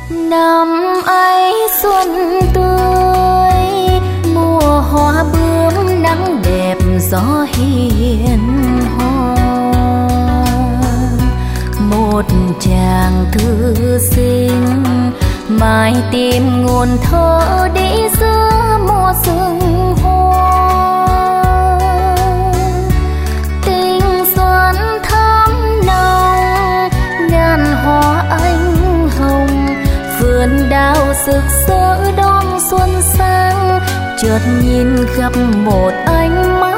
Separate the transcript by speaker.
Speaker 1: Năm ấy xuân tươi, mùa hoa bướm nắng đẹp gió hiền hòa. Một chàng thư sinh mãi tìm nguồn thơ đi giữa mùa sương hoa. Tình xuân thắm nồng ngàn hoa anh hồng, vườn đào rực rỡ đón xuân sang. Chợt nhìn gặp một ánh mắt